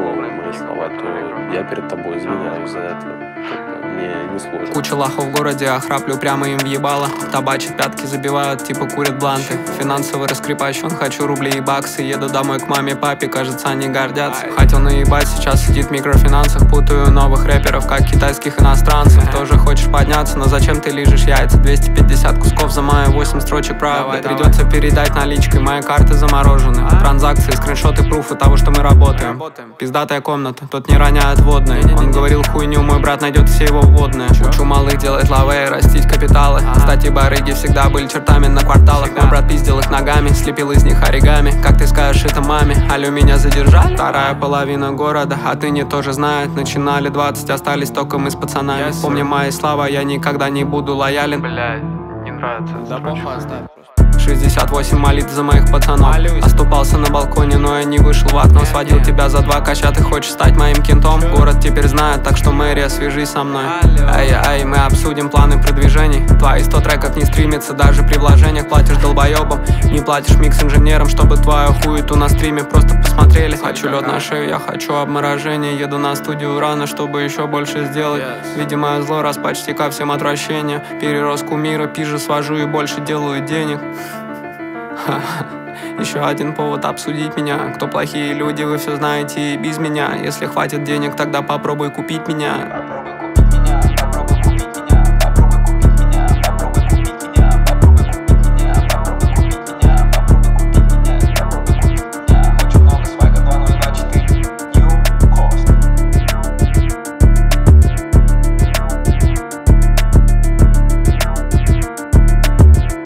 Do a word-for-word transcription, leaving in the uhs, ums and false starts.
тяжело мои слова, то я перед тобой извиняюсь за это. Как-то мне не сложно. Куча лохов в городе, а храплю прямо им въебало. Табачат, пятки забивают, типа курят бланты. Финансово раскрепощен, хочу рубли и баксы. Еду домой к маме, папе, кажется, они гордятся. Хотел наебать, сейчас сидит в микрофинансах. Путаю новых рэперов, как китайских иностранцев. Тоже хочешь подняться, но зачем ты лижешь яйца? двести пятьдесят кусков за мои восемь строчек правды. Придется передать наличкой, мои карты заморожены. Транзакции, скриншоты, пруфы того, что мы работаем. Пиздатая комната, тот не роняет водные. Он говорил хуйню, мой брат найдет все его вводные. Учу малых делать лаве, растить капиталы. Кстати, барыги всегда были чертами на кварталах. Мой брат пиздил их ногами, слепил из них оригами. Как ты скажешь это маме? Алло, меня задержали? Вторая половина города, а ты не тоже знает. Начинали двадцать, остались только мы с пацанами. Yes, помни мои слова, я никогда не буду лоялен. Блядь, не нравится. Да похуй, оставь просто. шестьдесят восемь молитв за моих пацанов. Молюсь. Оступался на балконе, но я не вышел в окно. Сводил yeah. тебя за два кача, ты хочешь стать моим кентом? Sure. Город теперь знает, так что мэрия, свяжись со мной. Эй, эй, мы обсудим планы продвижений. Твои сто треков не стримятся, даже при вложениях. Платишь долбоебам, не платишь микс-инженерам, чтобы твою хуету на стриме просто посмотрели. Хочу лед на шею, я хочу обморожение. Еду на студию рано, чтобы еще больше сделать. yes. Видимо, зло, раз почти ко всем отвращения. Перерос кумира, пизжи свожу и больше делаю денег. Еще один повод обсудить меня. Кто плохие люди, вы все знаете и без меня. Если хватит денег, тогда попробуй купить меня.